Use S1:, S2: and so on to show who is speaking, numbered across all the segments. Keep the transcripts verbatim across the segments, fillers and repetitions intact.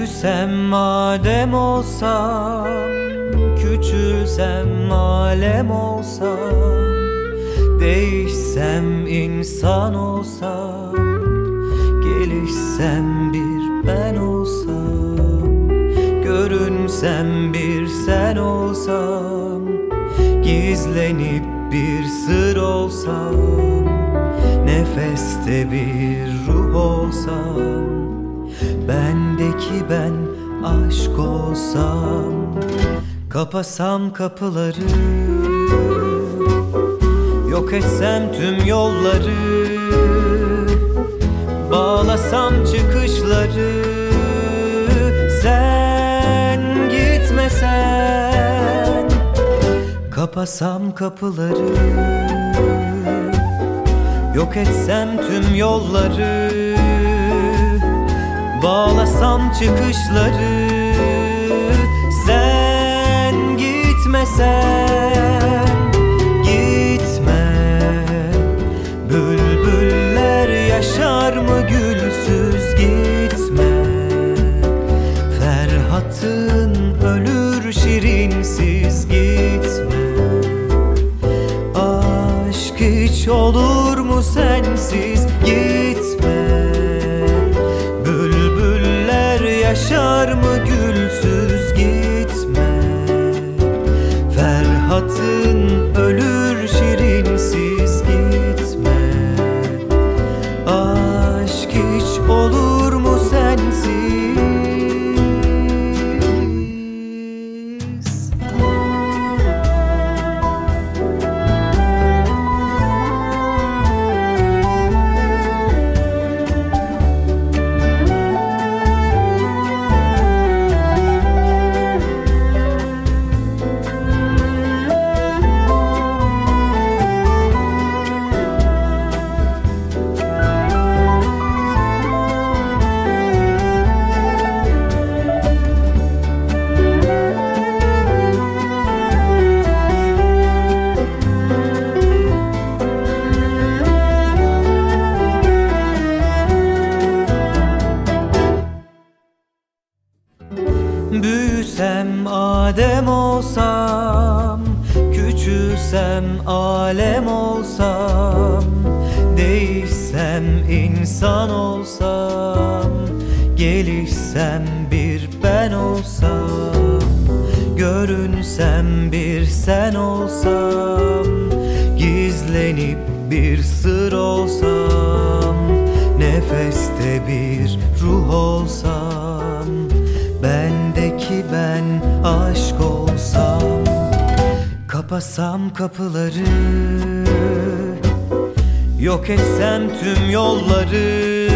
S1: Büyüsem madem olsam, küçülsem alem olsam, değişsem insan olsam, gelişsem bir ben olsam, görünsem bir sen olsam, gizlenip bir sır olsam, nefeste bir ruh olsam, bendeki ben aşk olsam, kapasam kapıları, yok etsem tüm yolları, bağlasam çıkışları, sen gitmesen, kapasam kapıları, yok etsem tüm yolları, bağlasam çıkışları, sen gitmesen. Gitme, bülbüller yaşar mı gülsüz? Gitme, Ferhat'ın ölür şirinsiz. Gitme, aşk hiç olur mu sensiz? Gitme, yaşar mı gülsüz? Gitme, Ferhat'ın ölür şirinsiz. Gitme, aşk hiç olur mu sensiz? Büyüsem Adem olsam, küçülsem alem olsam, değişsem insan olsam, gelişsem bir ben olsam, görünsem bir sen olsam, gizlenip bir sır olsam, nefeste bir ruh olsam, bendeki ben aşk olsam, kapasam kapıları, yok etsem tüm yolları,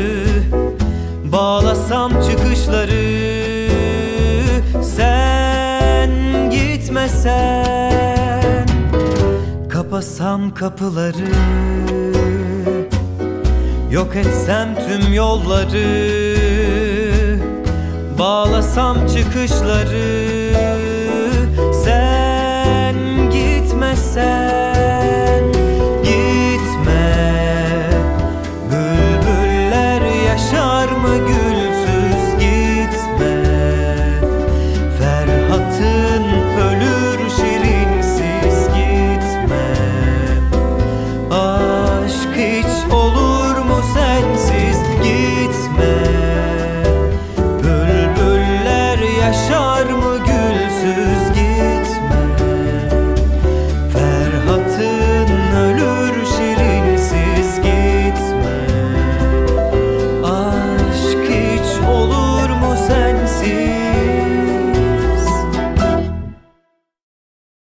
S1: bağlasam çıkışları, sen gitmesen, kapasam kapıları, yok etsem tüm yolları, bağlasam çıkışları, sen gitmesen.